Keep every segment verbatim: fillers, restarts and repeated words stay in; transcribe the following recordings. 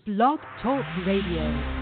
Blog Talk Radio.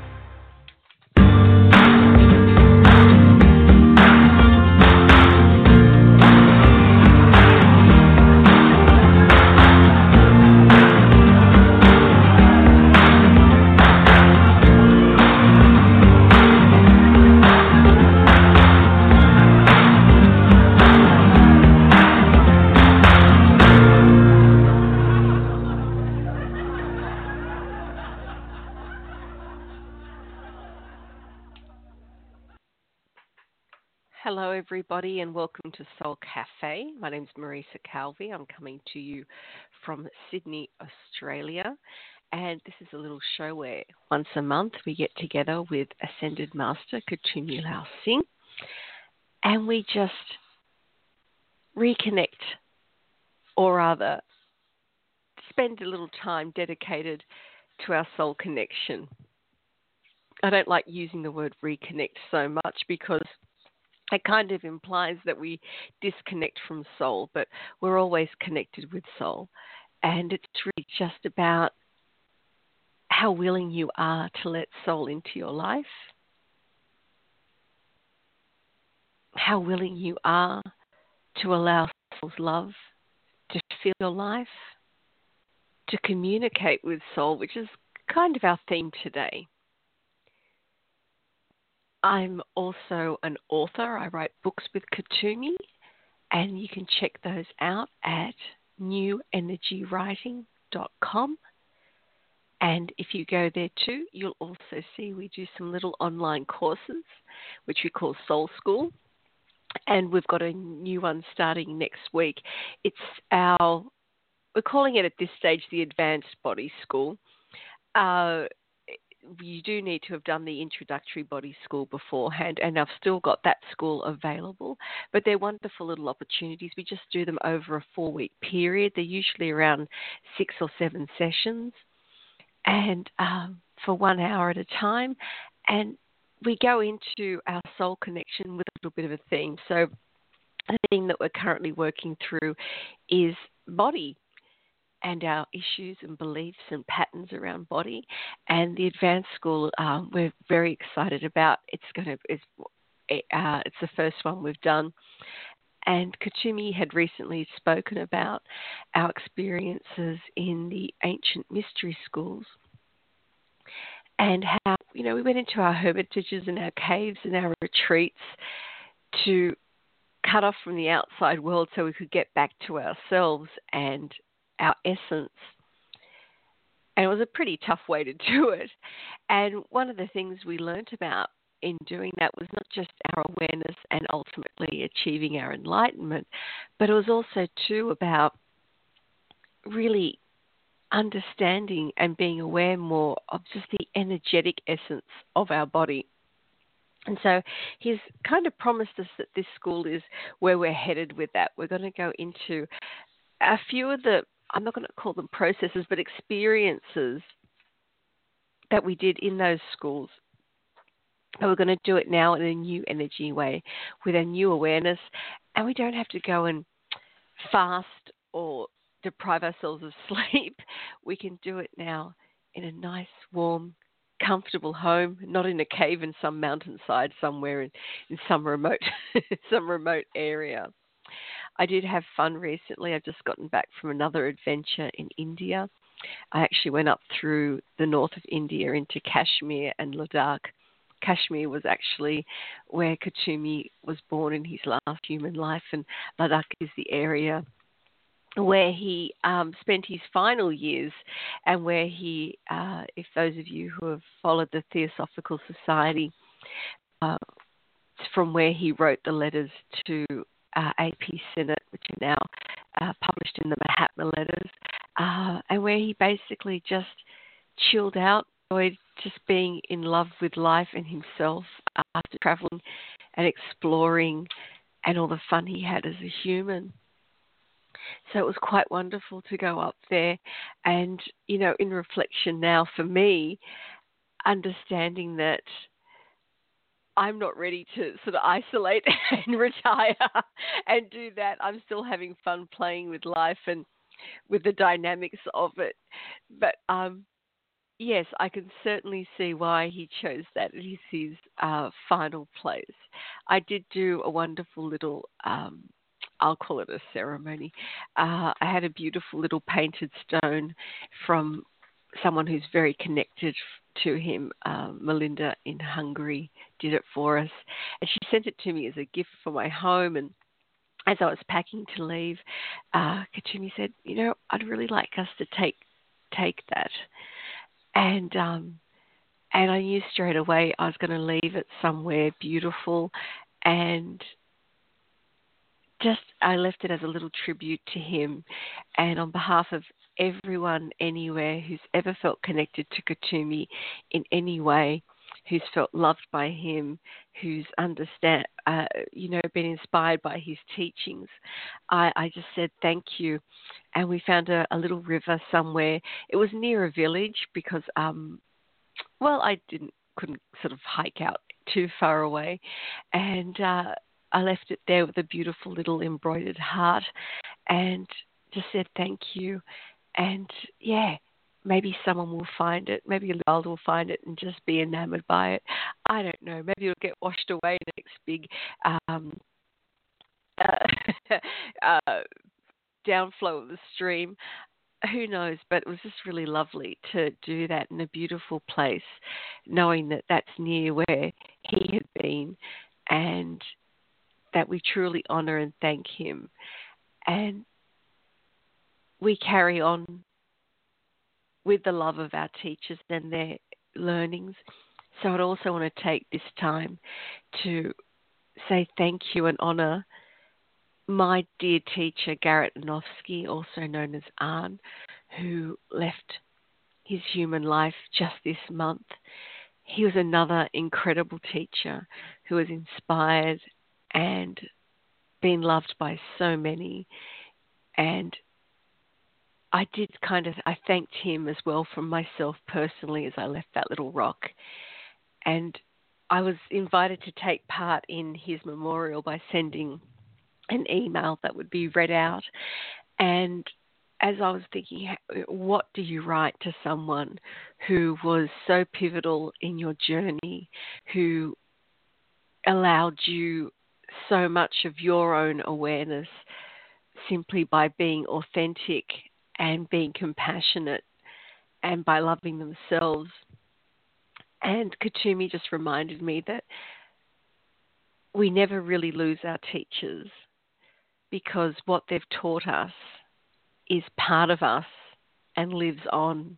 Hello, everybody, and welcome to Soul Cafe. My name's Marisa Calvi. I'm coming to you from Sydney, Australia. And this is a little show where once a month we get together with Ascended Master Kuthumi Lao Singh and we just reconnect, or rather spend a little time dedicated to our soul connection. I don't like using the word reconnect so much because it kind of implies that we disconnect from soul, but we're always connected with soul. And it's really just about how willing you are to let soul into your life, how willing you are to allow soul's love to fill your life, to communicate with soul, which is kind of our theme today. I'm also an author. I write books with Kuthumi, and you can check those out at new energy writing dot com. And if you go there too, you'll also see we do some little online courses, which we call Soul School. And we've got a new one starting next week. It's our, we're calling it at this stage the Advanced Body School. Uh, You do need to have done the introductory body school beforehand, and I've still got that school available. But they're wonderful little opportunities. We just do them over a four-week period. They're usually around six or seven sessions, and um, for one hour at a time. And we go into our soul connection with a little bit of a theme. So the theme that we're currently working through is body, and our issues and beliefs and patterns around body. And the advanced school, um, we're very excited about. It's going to, it's, uh, it's the first one we've done. And Kuthumi had recently spoken about our experiences in the ancient mystery schools and how, you know, we went into our hermitages and our caves and our retreats to cut off from the outside world so we could get back to ourselves and our essence. And it was a pretty tough way to do it. And one of the things we learnt about in doing that was not just our awareness and ultimately achieving our enlightenment, but it was also too about really understanding and being aware more of just the energetic essence of our body. And so he's kind of promised us that this school is where we're headed with that. We're going to go into a few of the, I'm not going to call them processes, but experiences that we did in those schools. And we're going to do it now in a new energy way with a new awareness. And we don't have to go and fast or deprive ourselves of sleep. We can do it now in a nice, warm, comfortable home, not in a cave in some mountainside somewhere in, in some remote, some remote area. I did have fun recently. I've just gotten back from another adventure in India. I actually went up through the north of India into Kashmir and Ladakh. Kashmir was actually where Kuthumi was born in his last human life, and Ladakh is the area where he um, spent his final years, and where he, uh, if those of you who have followed the Theosophical Society, uh, it's from where he wrote the letters to Uh, A P Senate, which are now uh, published in the Mahatma letters, uh, and where he basically just chilled out, enjoyed just being in love with life and himself uh, after traveling and exploring and all the fun he had as a human. So it was quite wonderful to go up there and, you know, in reflection now for me, understanding that I'm not ready to sort of isolate and retire and do that. I'm still having fun playing with life and with the dynamics of it. But um, yes, I can certainly see why he chose that as his uh, final place. I did do a wonderful little, um, I'll call it a ceremony. Uh, I had a beautiful little painted stone from someone who's very connected to him. Uh, Melinda in Hungary did it for us, and she sent it to me as a gift for my home. And as I was packing to leave, uh, Katumi said, "You know, I'd really like us to take take that." And um, and I knew straight away I was going to leave it somewhere beautiful, and just I left it as a little tribute to him, and on behalf of everyone anywhere who's ever felt connected to Katumi in any way, who's felt loved by him, who's understand, uh, you know, been inspired by his teachings, I, I just said thank you, and we found a, a little river somewhere. It was near a village because, um, well, I didn't couldn't sort of hike out too far away, and. Uh, I left it there with a beautiful little embroidered heart and just said thank you. And yeah, maybe someone will find it. Maybe a child will find it and just be enamored by it. I don't know. Maybe it'll get washed away in the next big um, uh, uh, downflow of the stream. Who knows? But it was just really lovely to do that in a beautiful place, knowing that that's near where he had been and that we truly honour and thank him. And we carry on with the love of our teachers and their learnings. So I'd also want to take this time to say thank you and honour my dear teacher, Garrett Anofsky, also known as Arn, who left his human life just this month. He was another incredible teacher who has inspired and been loved by so many. And I did kind of, I thanked him as well from myself personally as I left that little rock. And I was invited to take part in his memorial by sending an email that would be read out. And as I was thinking, what do you write to someone who was so pivotal in your journey, who allowed you so much of your own awareness simply by being authentic and being compassionate and by loving themselves. And Katumi just reminded me that we never really lose our teachers because what they've taught us is part of us and lives on.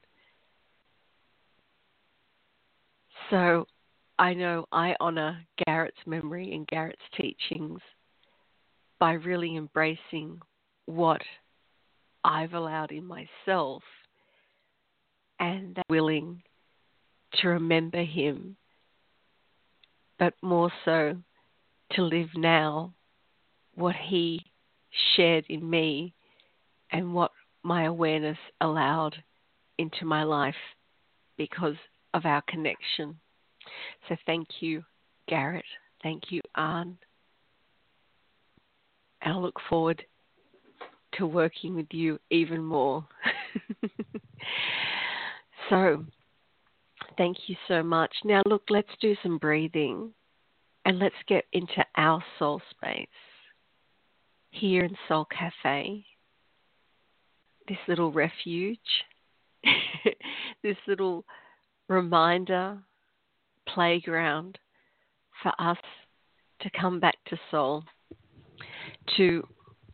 So I know I honour Garrett's memory and Garrett's teachings by really embracing what I've allowed in myself and that willing to remember him, but more so to live now what he shared in me and what my awareness allowed into my life because of our connection. So thank you, Garrett. Thank you, Arn. And I look forward to working with you even more. So, thank you so much. Now, look, let's do some breathing and let's get into our soul space here in Soul Cafe, this little refuge, this little reminder, playground for us to come back to soul, to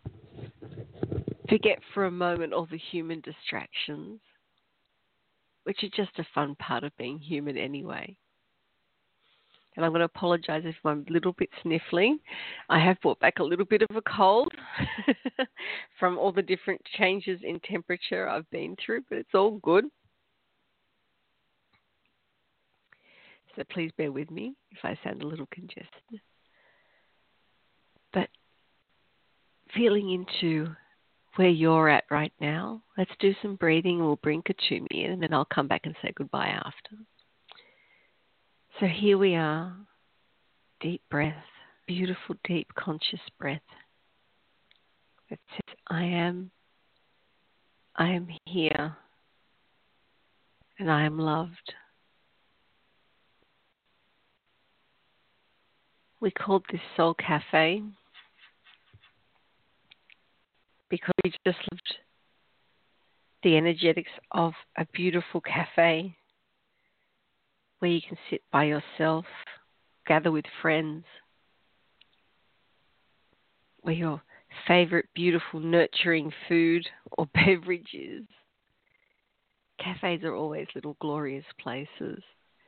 forget for a moment all the human distractions, which are just a fun part of being human anyway. And I'm going to apologise if I'm a little bit sniffly. I have brought back a little bit of a cold from all the different changes in temperature I've been through, but it's all good. So please bear with me if I sound a little congested. But feeling into where you're at right now, let's do some breathing. We'll bring Katumi in and then I'll come back and say goodbye after. So here we are, deep breath, beautiful, deep, conscious breath that says, I am, I am here, and I am loved. We called this Soul Cafe because we just loved the energetics of a beautiful cafe where you can sit by yourself, gather with friends, where your favorite beautiful nurturing food or beverages. Cafes are always little glorious places.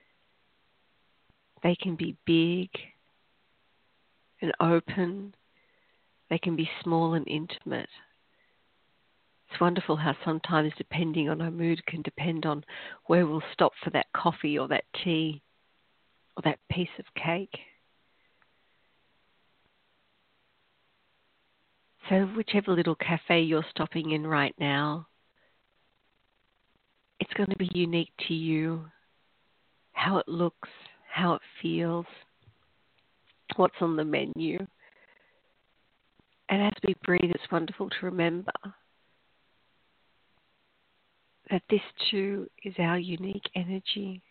They can be big and open. They can be small and intimate. It's wonderful how sometimes, depending on our mood, can depend on where we'll stop for that coffee or that tea or that piece of cake. So whichever little cafe you're stopping in right now, it's going to be unique to you, how it looks, how it feels, what's on the menu. And as we breathe, it's wonderful to remember that this too is our unique energy.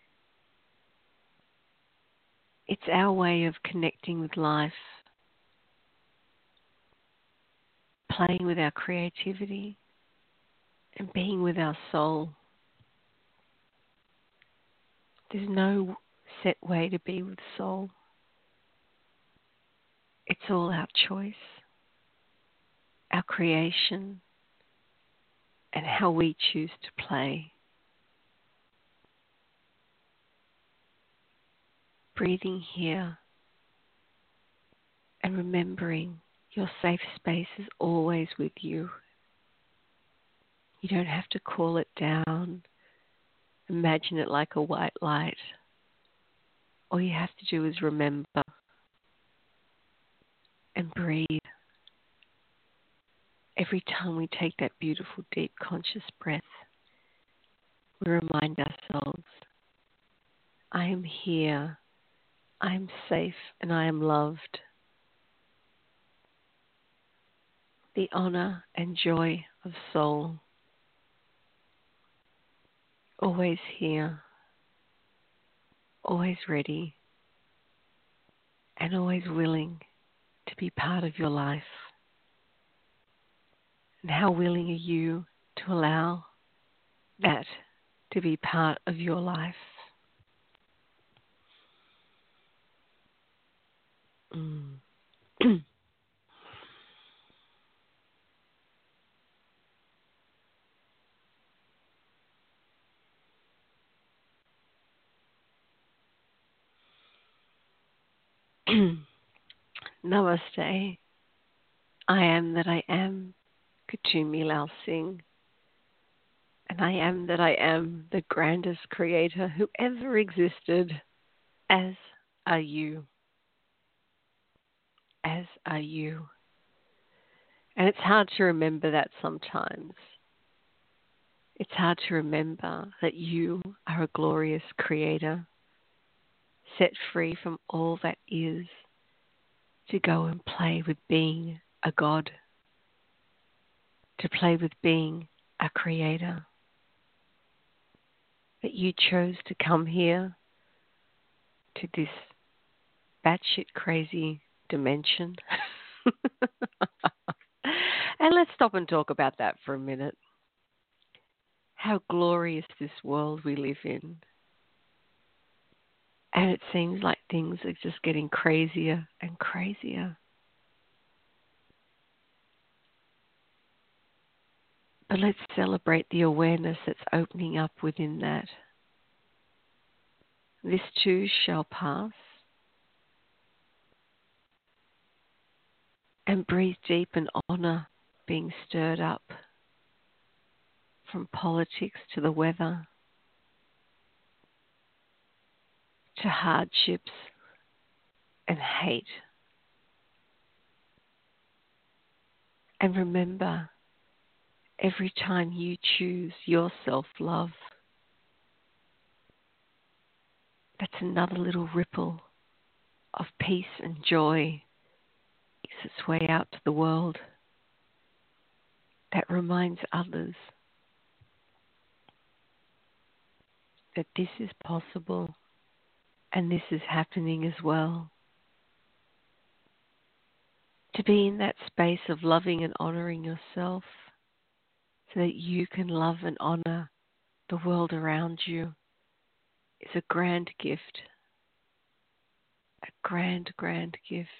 It's our way of connecting with life, playing with our creativity, and being with our soul. There's no set way to be with soul. It's all our choice, our creation, and how we choose to play. Breathing here and remembering your safe space is always with you. You don't have to call it down, imagine it like a white light. All you have to do is remember and breathe. Every time we take that beautiful, deep, conscious breath, we remind ourselves, I am here, I am safe, and I am loved. The honor and joy of soul, always here, always ready, and always willing to be part of your life. And how willing are you to allow that to be part of your life? Mm. Namaste. I am that I am, Kuthumi Lao Singh. And I am that I am, the grandest creator who ever existed, as are you. As are you. And it's hard to remember that sometimes. It's hard to remember that you are a glorious creator, set free from all that is, to go and play with being a God, to play with being a creator. That you chose to come here to this batshit crazy dimension. And let's stop and talk about that for a minute. How glorious this world we live in. And it seems like things are just getting crazier and crazier. But let's celebrate the awareness that's opening up within that. This too shall pass. And breathe deep and honor being stirred up from politics to the weather, to hardships and hate. And remember, every time you choose your self-love, that's another little ripple of peace and joy makes its way out to the world. That reminds others that this is possible and this is happening as well. To be in that space of loving and honoring yourself so that you can love and honor the world around you is a grand gift. A grand, grand gift.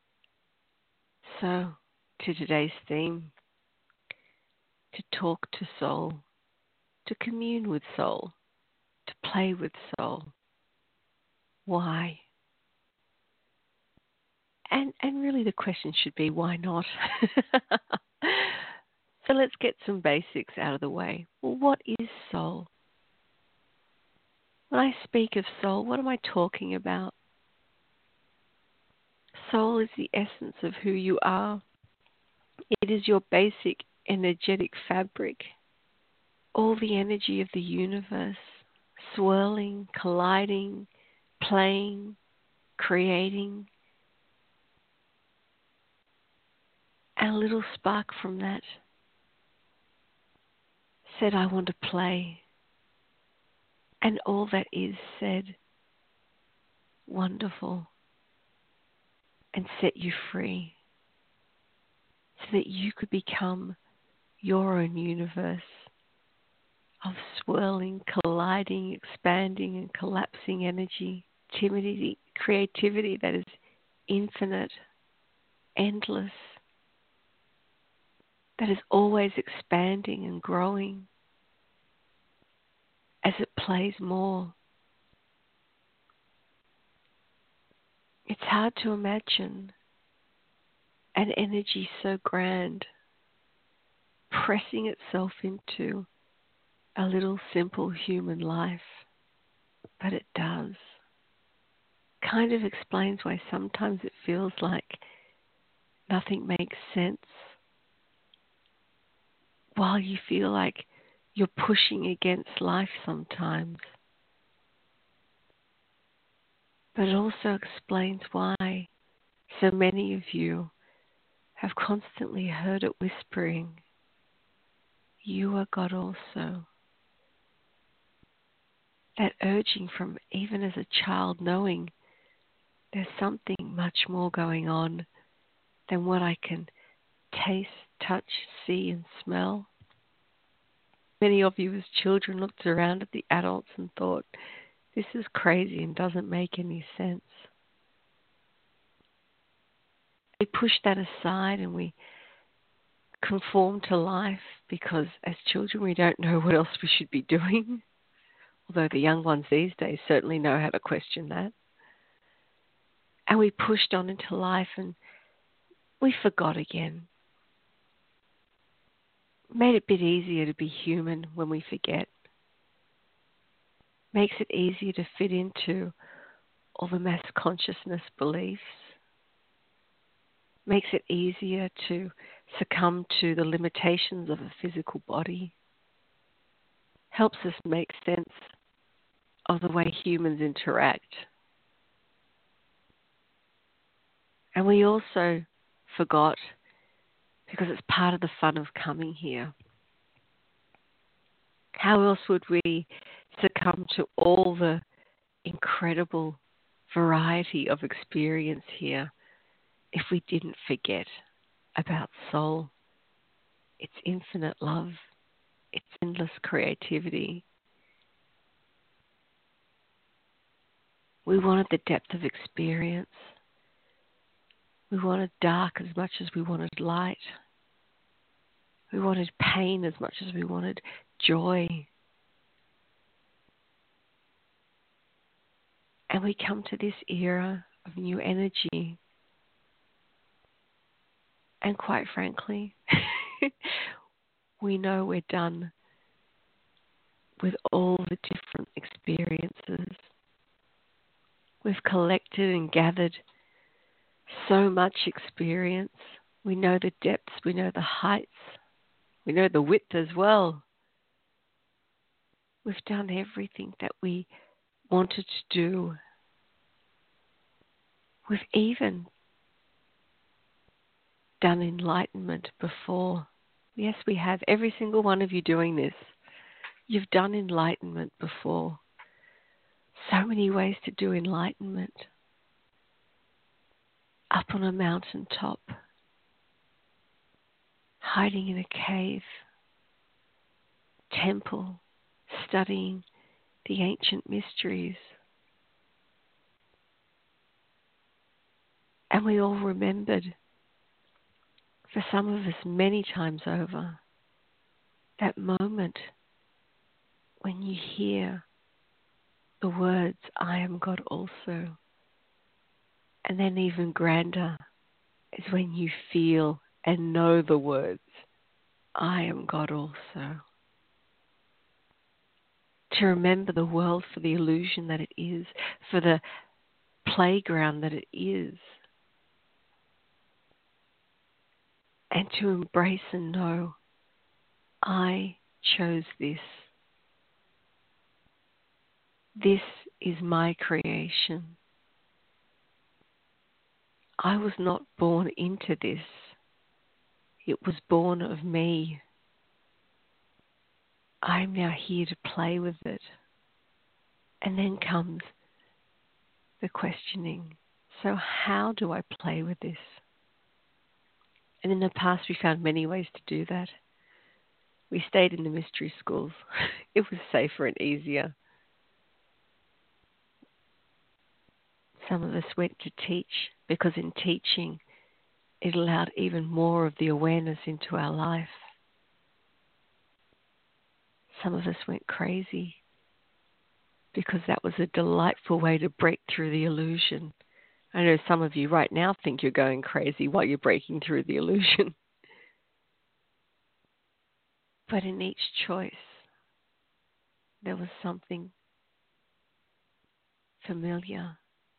So, to today's theme, to talk to soul, to commune with soul, to play with soul. Why? And and really the question should be, why not? So let's get some basics out of the way. Well, what is soul? When I speak of soul, what am I talking about? Soul is the essence of who you are. It is your basic energetic fabric. All the energy of the universe, swirling, colliding, playing, creating. And a little spark from that said, I want to play. And all that is said, wonderful, and set you free so that you could become your own universe of swirling, colliding, expanding and collapsing energy, creativity, creativity that is infinite, endless, that is always expanding and growing as it plays more. It's hard to imagine an energy so grand pressing itself into a little simple human life, but it does. Kind of explains why sometimes it feels like nothing makes sense, while you feel like you're pushing against life sometimes. But it also explains why so many of you have constantly heard it whispering, you are God also. That urging from even as a child, knowing there's something much more going on than what I can taste, touch, see and smell. Many of you as children looked around at the adults and thought, this is crazy and doesn't make any sense. We push that aside and we conform to life because as children we don't know what else we should be doing. Although the young ones these days certainly know how to question that. And we pushed on into life and we forgot again. Made it a bit easier to be human when we forget. Makes it easier to fit into all the mass consciousness beliefs. Makes it easier to succumb to the limitations of a physical body. Helps us make sense of the way humans interact. And we also forgot, because it's part of the fun of coming here. How else would we succumb to all the incredible variety of experience here if we didn't forget about soul, its infinite love, its endless creativity? We wanted the depth of experience. We wanted dark as much as we wanted light. We wanted pain as much as we wanted joy. And we come to this era of new energy. And quite frankly, we know we're done with all the different experiences. We've collected and gathered so much experience. We know the depths, we know the heights, we know the width as well. We've done everything that we wanted to do. We've even done enlightenment before. Yes, we have. Every single one of you doing this, you've done enlightenment before. So many ways to do enlightenment. Up on a mountain top, hiding in a cave, temple, studying the ancient mysteries. And we all remembered, for some of us many times over, that moment when you hear the words, I am God also. And then even grander is when you feel and know the words, I am God also. To remember the world for the illusion that it is, for the playground that it is. And to embrace and know, I chose this. This is my creation. I was not born into this. It was born of me. I'm now here to play with it. And then comes the questioning. So how do I play with this? And in the past we found many ways to do that. We stayed in the mystery schools. It was safer and easier. Some of us went to teach because in teaching it allowed even more of the awareness into our life. Some of us went crazy because that was a delightful way to break through the illusion. I know some of you right now think you're going crazy while you're breaking through the illusion. But in each choice, there was something familiar.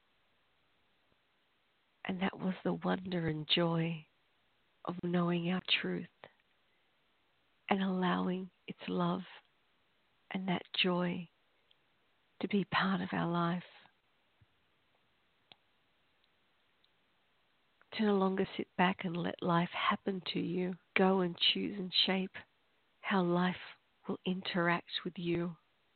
And that was the wonder and joy of knowing our truth and allowing its love and that joy to be part of our life. To no longer sit back and let life happen to you. Go and choose and shape how life will interact with you.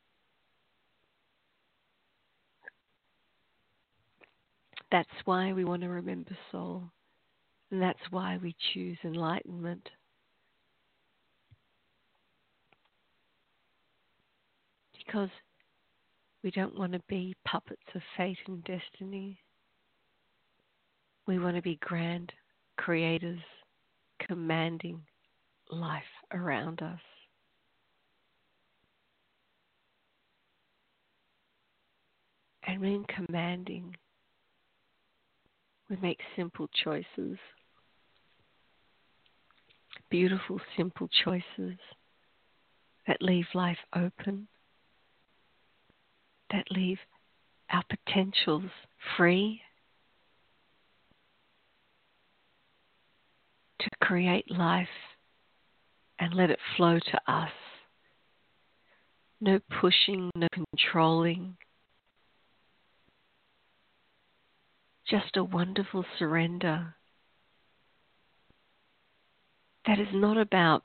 That's why we want to remember soul. And that's why we choose enlightenment. Because we don't want to be puppets of fate and destiny. We want to be grand creators, commanding life around us. And in commanding, we make simple choices. Beautiful, simple choices that leave life open, that leave our potentials free to create life and let it flow to us. No pushing, no controlling. Just a wonderful surrender that is not about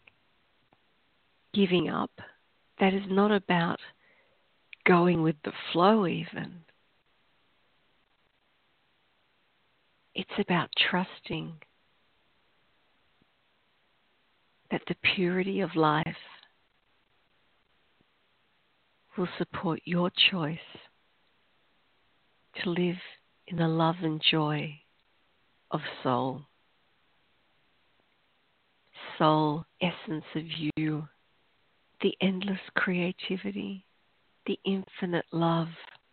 giving up. That is not about going with the flow even. It's about trusting that the purity of life will support your choice to live in the love and joy of soul. Soul, essence of you, the endless creativity, the infinite love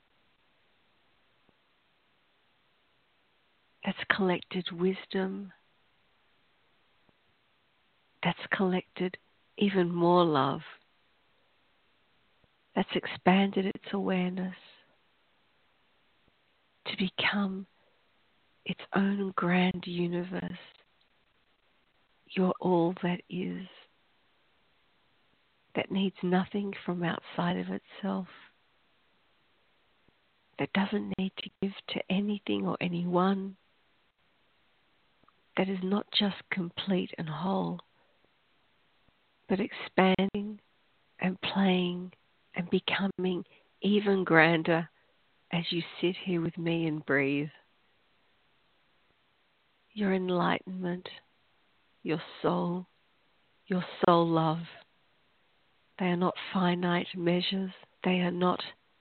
that's collected wisdom, that's collected even more love, that's expanded its awareness to become its own grand universe. You're all that is, that needs nothing from outside of itself, that doesn't need to give to anything or anyone, that is not just complete and whole, but expanding and playing and becoming even grander as you sit here with me and breathe. Your enlightenment, your soul, your soul love. They are not finite measures. They are not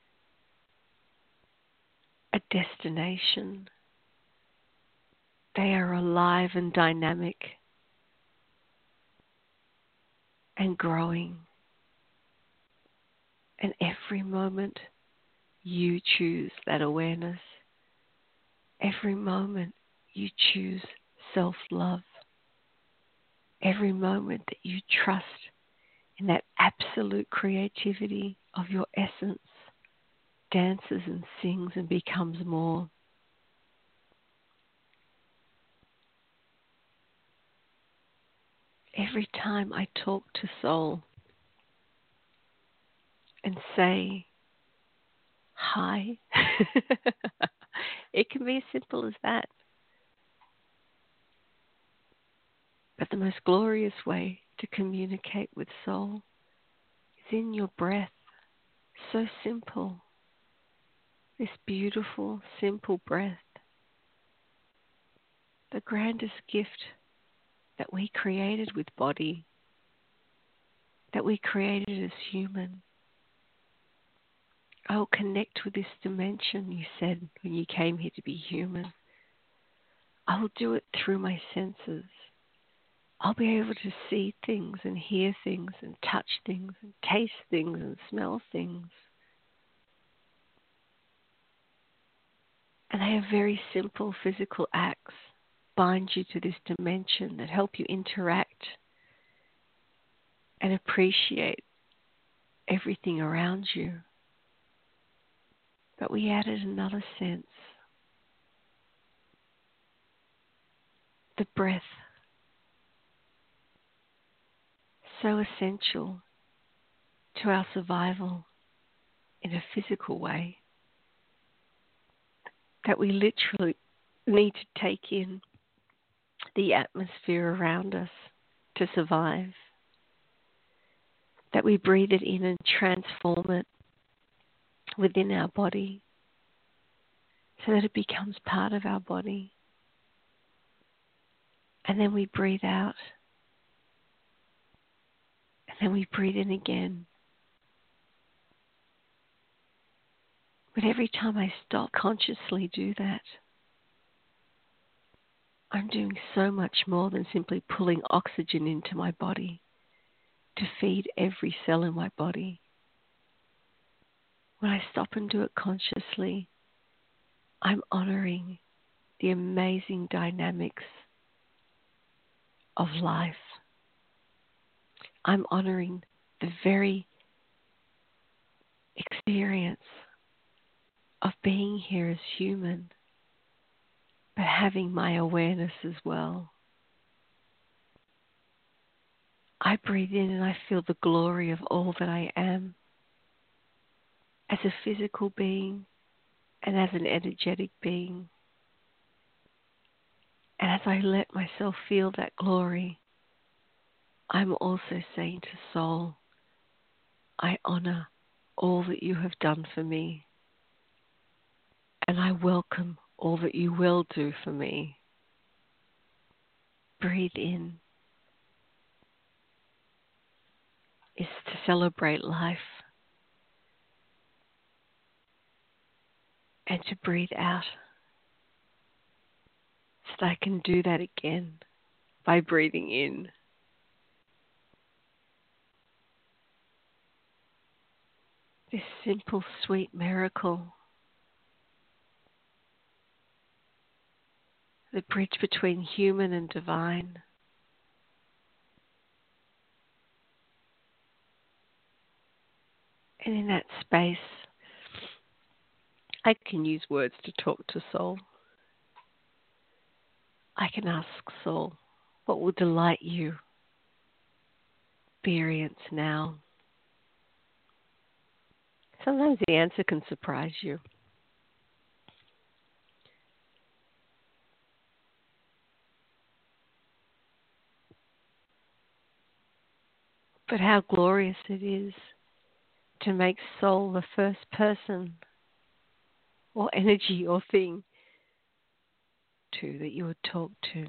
a destination. They are alive and dynamic and growing. And every moment you choose that awareness. Every moment you choose self-love. Every moment that you trust in that absolute creativity of your essence, dances and sings and becomes more. Every time I talk to soul and say, hi, it can be as simple as that. But the most glorious way to communicate with soul is in your breath. So simple. This beautiful, simple breath. The grandest gift that we created with body, that we created as human. I will connect with this dimension, you said, when you came here to be human. I will do it through my senses. I'll be able to see things and hear things and touch things and taste things and smell things. And they are very simple physical acts, bind you to this dimension that help you interact and appreciate everything around you. But we added another sense. The breath. So essential to our survival in a physical way that we literally need to take in the atmosphere around us to survive. That we breathe it in and transform it within our body so that it becomes part of our body. And then we breathe out. And then we breathe in again. But every time I stop, consciously do that, I'm doing so much more than simply pulling oxygen into my body to feed every cell in my body. When I stop and do it consciously, I'm honoring the amazing dynamics of life. I'm honoring the very experience of being here as human, but having my awareness as well. I breathe in and I feel the glory of all that I am as a physical being and as an energetic being. And as I let myself feel that glory, I'm also saying to soul, I honor all that you have done for me, and I welcome all that you will do for me. Breathe in is to celebrate life, and to breathe out so that I can do that again by breathing in. This simple, sweet miracle, the bridge between human and divine. And in that space, I can use words to talk to soul. I can ask soul, what will delight you? Experience now. Sometimes the answer can surprise you. But how glorious it is to make soul the first person or energy or thing to that you would talk to.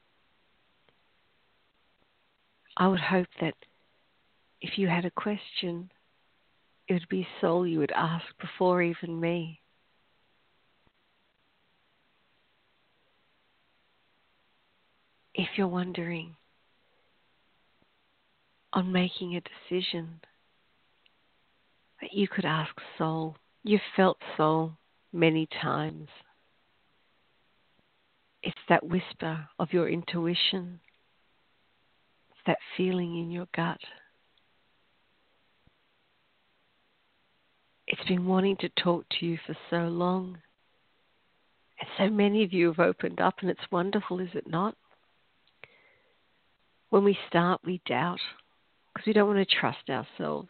I would hope that if you had a question, it would be soul you would ask before even me. If you're wondering on making a decision, that you could ask soul. You've felt soul many times. It's that whisper of your intuition. It's that feeling in your gut. It's been wanting to talk to you for so long. And so many of you have opened up, and it's wonderful, is it not? When we start, we doubt because we don't want to trust ourselves.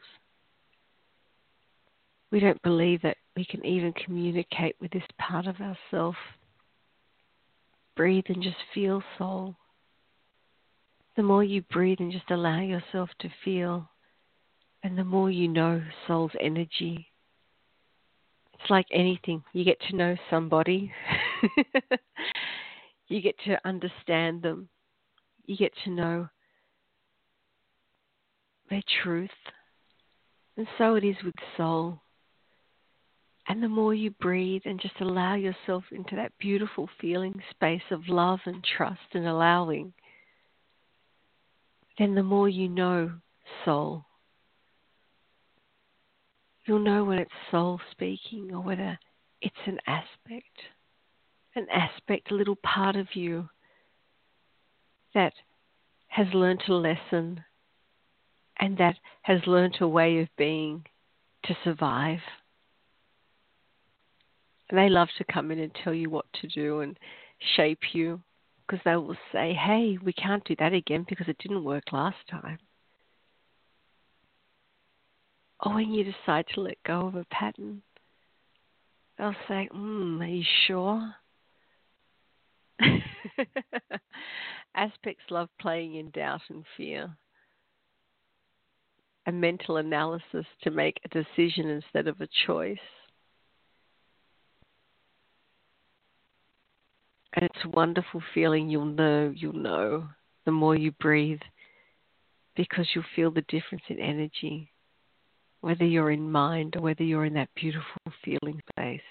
We don't believe that we can even communicate with this part of ourselves. Breathe and just feel, soul. The more you breathe and just allow yourself to feel, and the more you know soul's energy. It's like anything. You get to know somebody. You get to understand them. You get to know their truth. And so it is with soul. And the more you breathe and just allow yourself into that beautiful feeling space of love and trust and allowing, then the more you know soul. You'll know when it's soul speaking or whether it's an aspect, an aspect, a little part of you that has learnt a lesson and that has learnt a way of being to survive. And they love to come in and tell you what to do and shape you because they will say, hey, we can't do that again because it didn't work last time. Or when you decide to let go of a pattern, they'll say, mm, are you sure? Aspects love playing in doubt and fear. A mental analysis to make a decision instead of a choice. And it's a wonderful feeling. You'll know, you'll know the more you breathe because you'll feel the difference in energy, whether you're in mind or whether you're in that beautiful feeling space.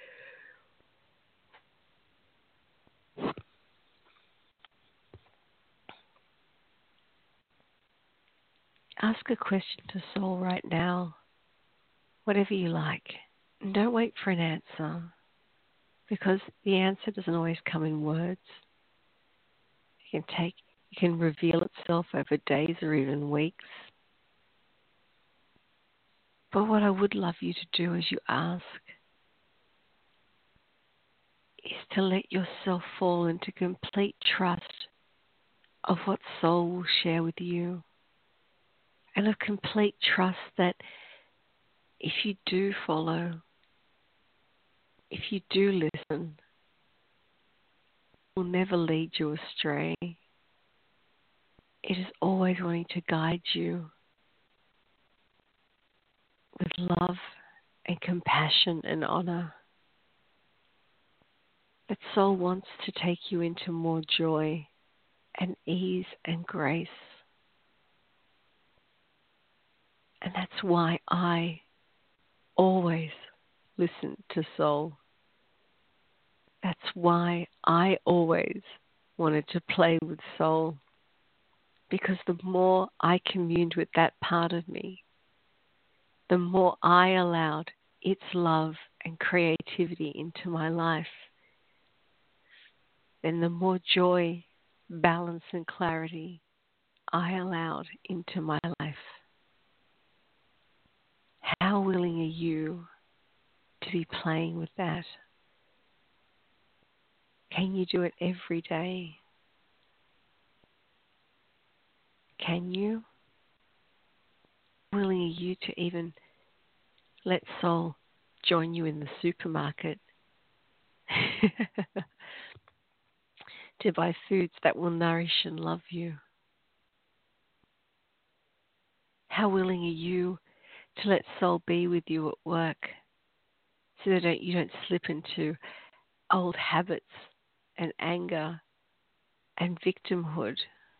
Ask a question to soul right now, whatever you like. And don't wait for an answer because the answer doesn't always come in words. It can take, it can reveal itself over days or even weeks. But what I would love you to do as you ask is to let yourself fall into complete trust of what soul will share with you. And of complete trust that if you do follow, if you do listen, it will never lead you astray. It is always wanting to guide you with love and compassion and honor. That soul wants to take you into more joy and ease and grace. And that's why I always listen to soul. That's why I always wanted to play with soul. Because the more I communed with that part of me, the more I allowed its love and creativity into my life, then the more joy, balance, and clarity I allowed into my life. How willing are you to be playing with that? Can you do it every day? Can you? How willing are you to even let soul join you in the supermarket to buy foods that will nourish and love you? How willing are you to let soul be with you at work so that don't, you don't slip into old habits and anger and victimhood.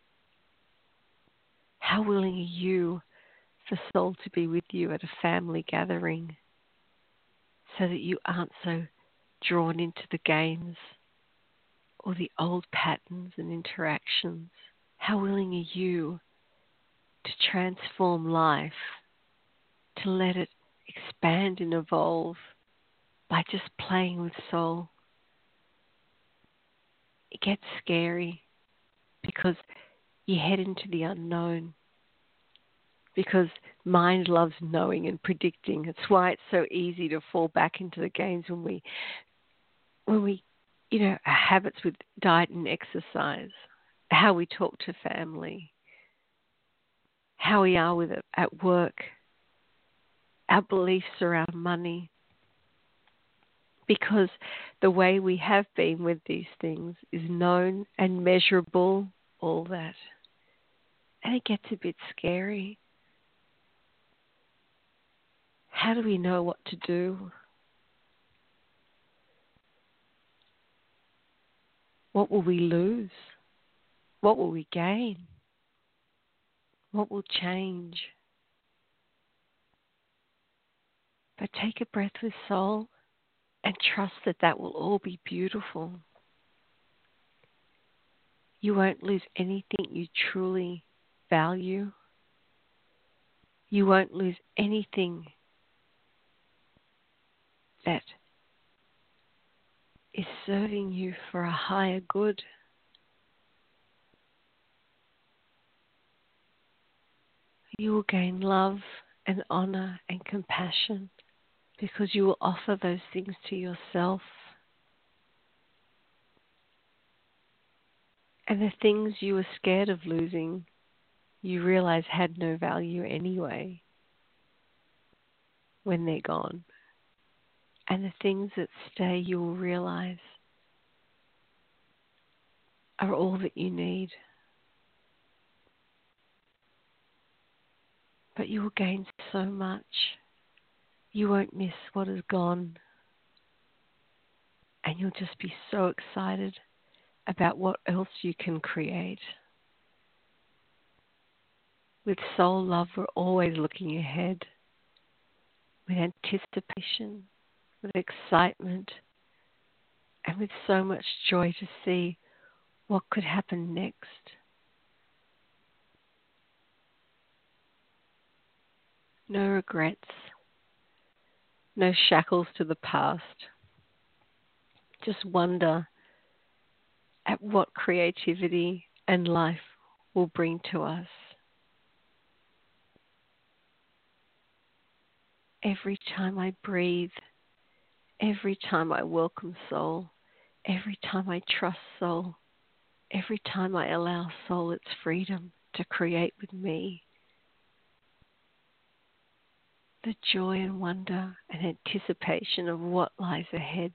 How willing are you for soul to be with you at a family gathering so that you aren't so drawn into the games or the old patterns and interactions? How willing are you to transform life, to let it expand and evolve by just playing with soul? It gets scary because you head into the unknown, because mind loves knowing and predicting. It's why it's so easy to fall back into the games when we, when we, you know, our habits with diet and exercise, how we talk to family, how we are with it at work, our beliefs around money. Because the way we have been with these things is known and measurable, all that. And it gets a bit scary. How do we know what to do? What will we lose? What will we gain? What will change? But take a breath with soul and trust that that will all be beautiful. You won't lose anything you truly value. You won't lose anything that is serving you for a higher good. You will gain love and honor and compassion because you will offer those things to yourself. And the things you were scared of losing, you realize had no value anyway when they're gone. And the things that stay, you will realize are all that you need. But you will gain so much. You won't miss what is gone. And you'll just be so excited about what else you can create. With soul love, we're always looking ahead with anticipation, with excitement, and with so much joy to see what could happen next. No regrets, no shackles to the past. Just wonder at what creativity and life will bring to us. Every time I breathe, every time I welcome soul, every time I trust soul, every time I allow soul its freedom to create with me, the joy and wonder and anticipation of what lies ahead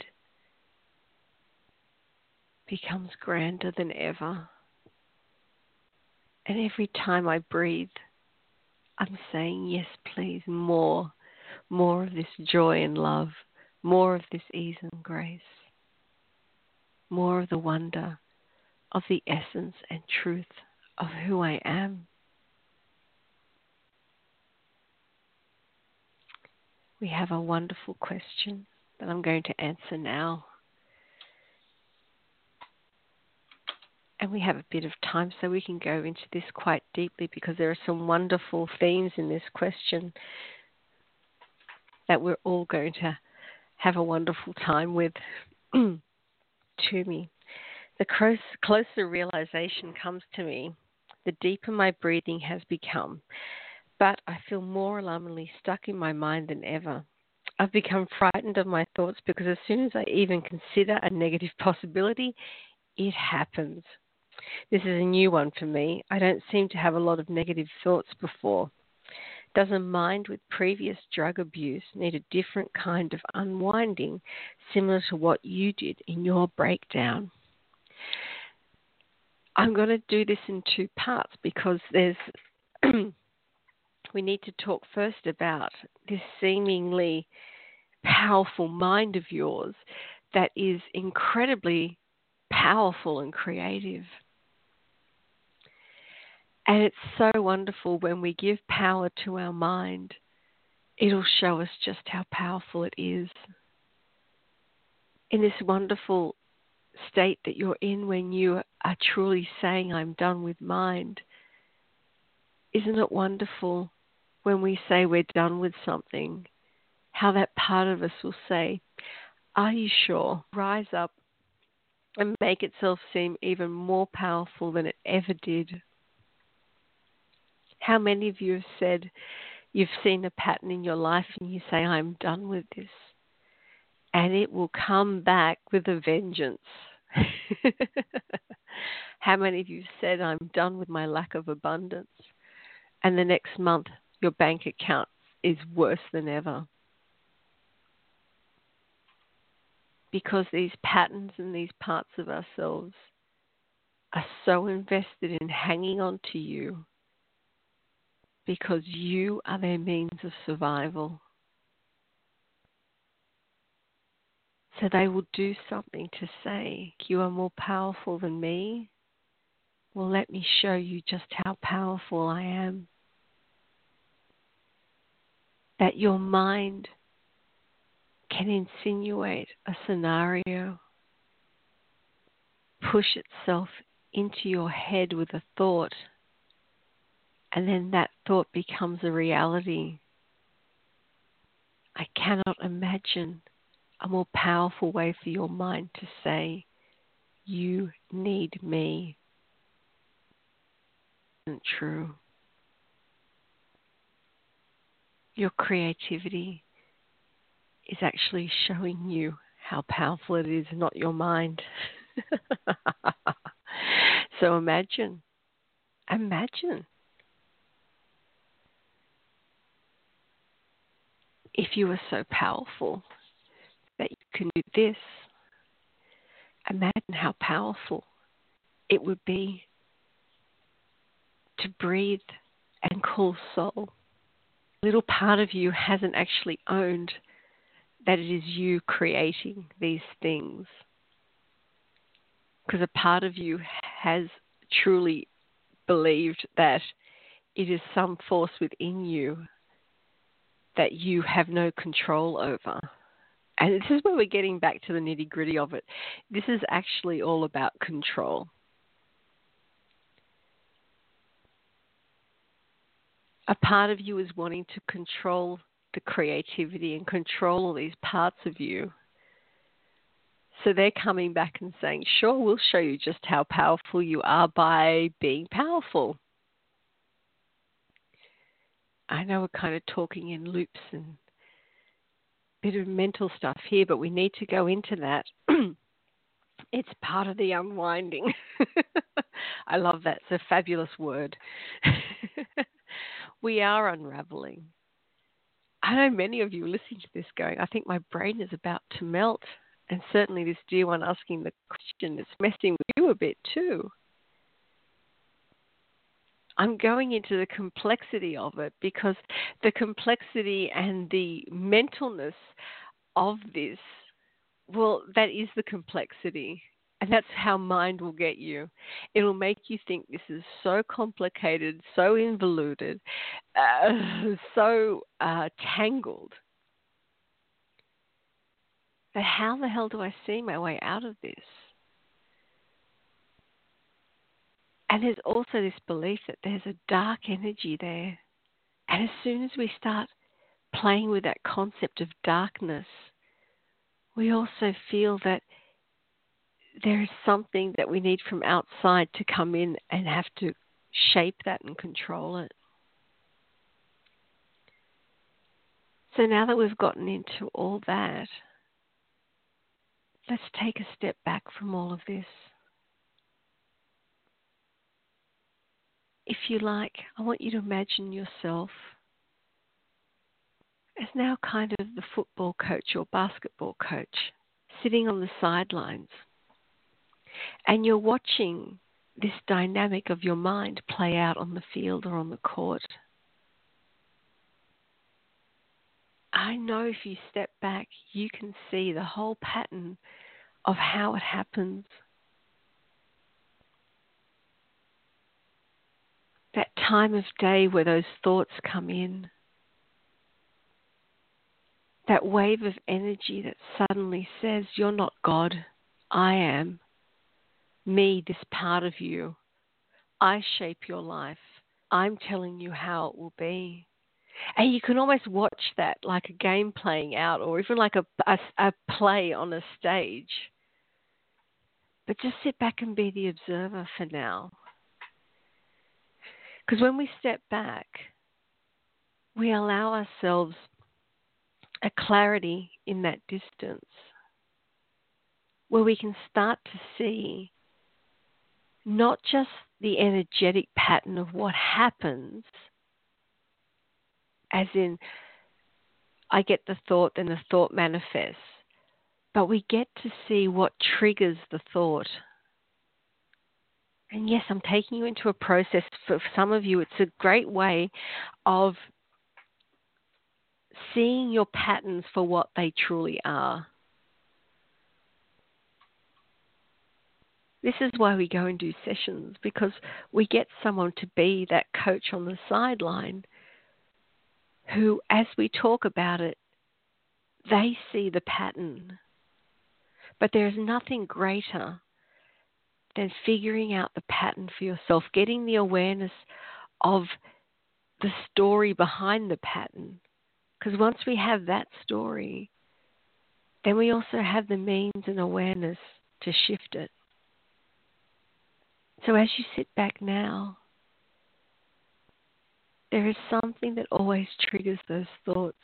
becomes grander than ever. And every time I breathe, I'm saying, yes, please, more, more of this joy and love, more of this ease and grace, more of the wonder of the essence and truth of who I am. We have a wonderful question that I'm going to answer now. And we have a bit of time so we can go into this quite deeply because there are some wonderful themes in this question that we're all going to have a wonderful time with. To me, the close, closer realization comes to me, the deeper my breathing has become, but I feel more alarmingly stuck in my mind than ever. I've become frightened of my thoughts because as soon as I even consider a negative possibility, it happens. This is a new one for me. I don't seem to have a lot of negative thoughts before. Does a mind with previous drug abuse need a different kind of unwinding, similar to what you did in your breakdown? I'm going to do this in two parts because there's we need to talk first about this seemingly powerful mind of yours that is incredibly powerful and creative. And it's so wonderful when we give power to our mind, it'll show us just how powerful it is. In this wonderful state that you're in when you are truly saying, I'm done with mind, isn't it wonderful when we say we're done with something, how that part of us will say, are you sure? Rise up and make itself seem even more powerful than it ever did. How many of you have said you've seen a pattern in your life and you say, I'm done with this? And it will come back with a vengeance. How many of you have said, I'm done with my lack of abundance? And the next month, your bank account is worse than ever. Because these patterns and these parts of ourselves are so invested in hanging on to you because you are their means of survival. So they will do something to say, you are more powerful than me. Well, let me show you just how powerful I am. That your mind can insinuate a scenario, push itself into your head with a thought, and then that thought becomes a reality. I cannot imagine a more powerful way for your mind to say, you need me. Isn't true. Your creativity is actually showing you how powerful it is, not your mind. So imagine, imagine if you were so powerful that you can do this. Imagine how powerful it would be to breathe and call soul. A little part of you hasn't actually owned that it is you creating these things. Because a part of you has truly believed that it is some force within you that you have no control over. And this is where we're getting back to the nitty-gritty of it. This is actually all about control. A part of you is wanting to control the creativity and control all these parts of you. So they're coming back and saying, sure, we'll show you just how powerful you are by being powerful. I know we're kind of talking in loops and a bit of mental stuff here, but we need to go into that. It's part of the unwinding. I love that. It's a fabulous word. We are unraveling. I know many of you listening to this going, I think my brain is about to melt. And certainly this dear one asking the question is messing with you a bit too. I'm going into the complexity of it because the complexity and the mentalness of this, well, that is the complexity. And that's how mind will get you. It will make you think this is so complicated, so involuted, uh, so uh, tangled. But how the hell do I see my way out of this? And there's also this belief that there's a dark energy there. And as soon as we start playing with that concept of darkness, we also feel that there is something that we need from outside to come in and have to shape that and control it. So now that we've gotten into all that, let's take a step back from all of this. If you like, I want you to imagine yourself as now kind of the football coach or basketball coach sitting on the sidelines. And you're watching this dynamic of your mind play out on the field or on the court. I know if you step back, you can see the whole pattern of how it happens. That time of day where those thoughts come in. That wave of energy that suddenly says, you're not God, I am. Me, this part of you. I shape your life. I'm telling you how it will be. And you can almost watch that like a game playing out, or even like a, a, a play on a stage. But just sit back and be the observer for now. Because when we step back, we allow ourselves a clarity in that distance where we can start to see not just the energetic pattern of what happens, as in I get the thought, then the thought manifests, but we get to see what triggers the thought. And yes, I'm taking you into a process. For some of you, it's a great way of seeing your patterns for what they truly are. This is why we go and do sessions, because we get someone to be that coach on the sideline who, as we talk about it, they see the pattern. But there is nothing greater than figuring out the pattern for yourself, getting the awareness of the story behind the pattern. Because once we have that story, then we also have the means and awareness to shift it. So as you sit back now, there is something that always triggers those thoughts.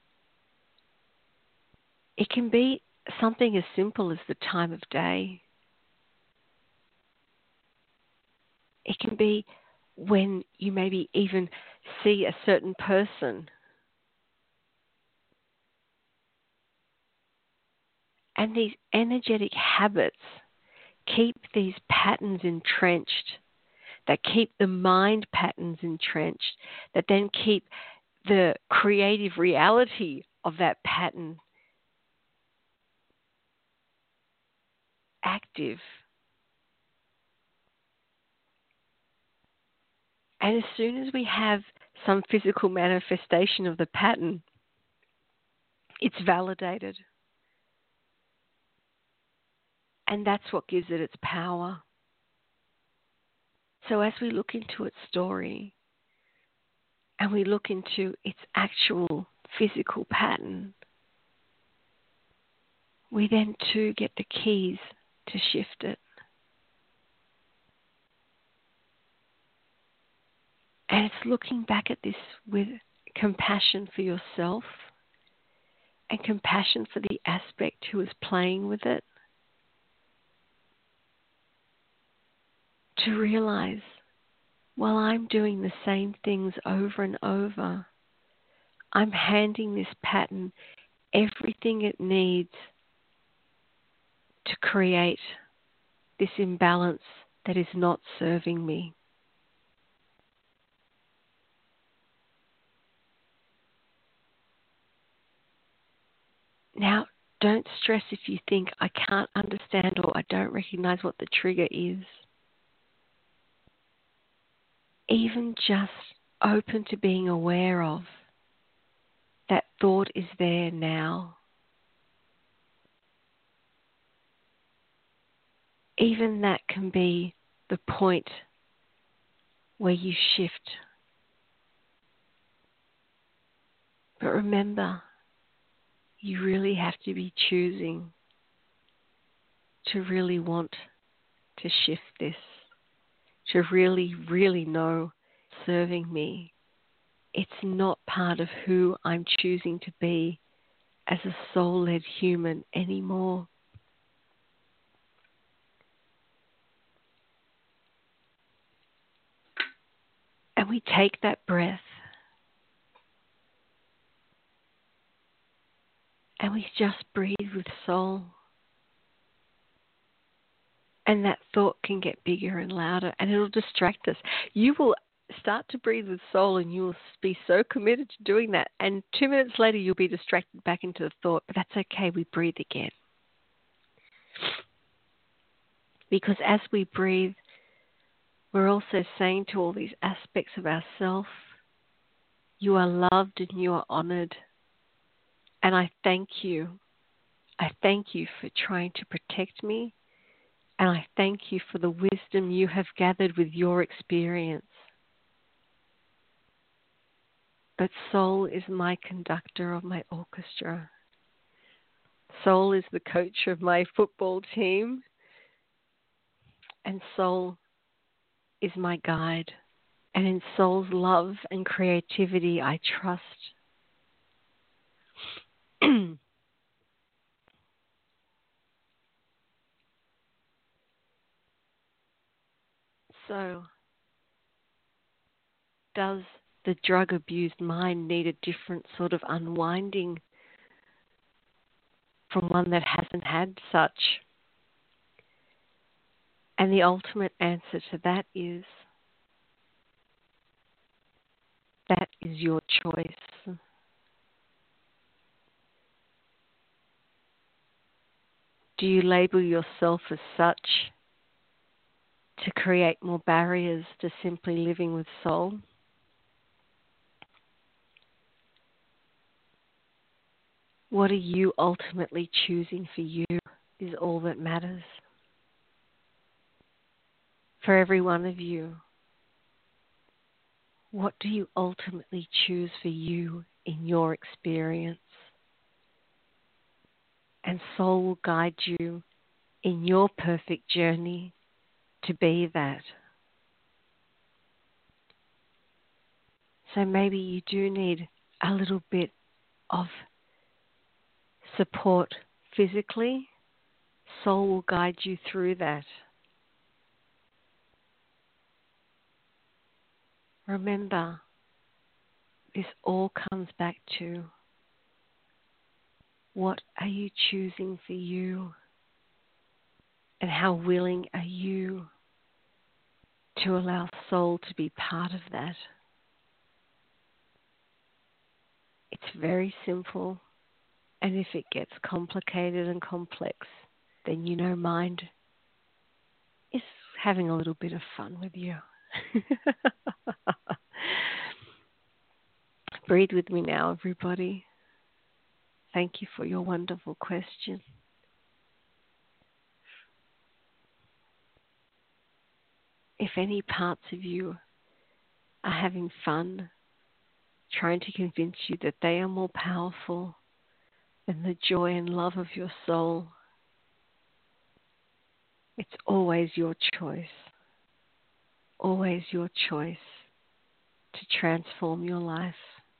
It can be something as simple as the time of day. It can be when you maybe even see a certain person. And these energetic habits keep these patterns entrenched, that keep the mind patterns entrenched, that then keep the creative reality of that pattern active. And as soon as we have some physical manifestation of the pattern, it's validated. And that's what gives it its power. So as we look into its story and we look into its actual physical pattern, we then too get the keys to shift it. And it's looking back at this with compassion for yourself and compassion for the aspect who is playing with it. To realize, while I'm doing the same things over and over, I'm handing this pattern everything it needs to create this imbalance that is not serving me. Now, don't stress if you think I can't understand or I don't recognize what the trigger is. Even just open to being aware of that thought is there now. Even that can be the point where you shift. But remember, you really have to be choosing to really want to shift this, to really, really know serving me. It's not part of who I'm choosing to be as a soul-led human anymore. And we take that breath and we just breathe with soul. And that thought can get bigger and louder and it'll distract us. You will start to breathe with soul, and you'll be so committed to doing that. And two minutes later, you'll be distracted back into the thought, but that's okay. We breathe again. Because as we breathe, we're also saying to all these aspects of ourselves, you are loved and you are honored. And I thank you. I thank you for trying to protect me. And I thank you for the wisdom you have gathered with your experience. But soul is my conductor of my orchestra. Soul is the coach of my football team. And soul is my guide. And in soul's love and creativity, I trust. So, does the drug-abused mind need a different sort of unwinding from one that hasn't had such? And the ultimate answer to that is, that is your choice. Do you label yourself as such to create more barriers to simply living with soul? What are you ultimately choosing for you is all that matters. For every one of you, what do you ultimately choose for you in your experience? And soul will guide you in your perfect journey to be that. So maybe you do need a little bit of support physically. Soul will guide you through that. Remember, this all comes back to, what are you choosing for you? And how willing are you to allow soul to be part of that? It's very simple. And if it gets complicated and complex, then you know mind is having a little bit of fun with you. Breathe with me now, everybody. Thank you for your wonderful question. If any parts of you are having fun, trying to convince you that they are more powerful than the joy and love of your soul, it's always your choice. Always your choice to transform your life,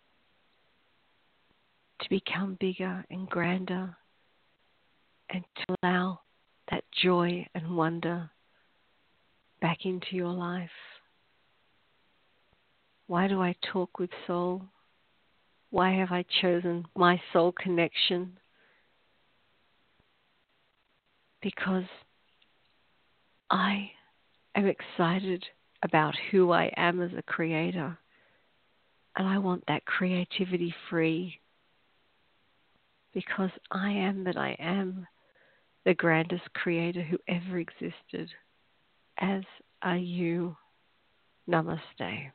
to become bigger and grander, and to allow that joy and wonder back into your life. Why do I talk with soul? Why have I chosen my soul connection? Because I am excited about who I am as a creator, and I want that creativity free, because I am that I am the grandest creator who ever existed, as are you. Namaste.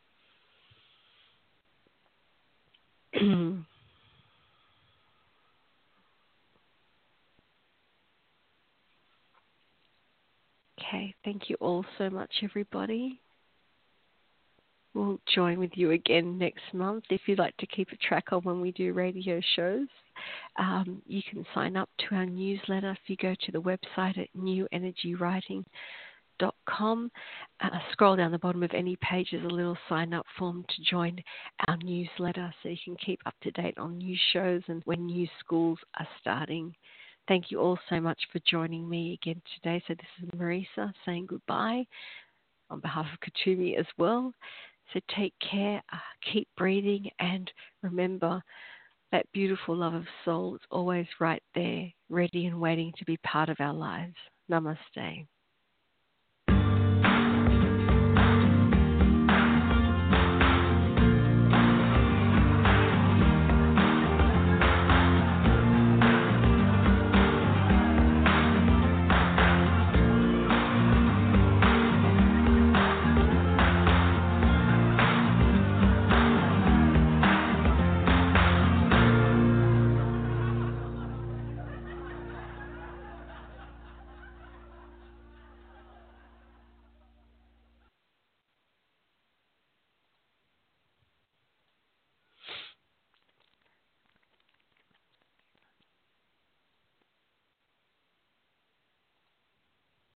Okay, thank you all so much, everybody. We'll join with you again next month. If you'd like to keep a track on when we do radio shows, um, you can sign up to our newsletter if you go to the website at new energy writing dot com. Uh, scroll down the bottom of any page, there's a little sign up form to join our newsletter so you can keep up to date on new shows and when new schools are starting. Thank you all so much for joining me again today. So this is Marisa saying goodbye on behalf of Katumi as well. So take care, uh, keep breathing, and remember that beautiful love of soul is always right there, ready and waiting to be part of our lives. Namaste.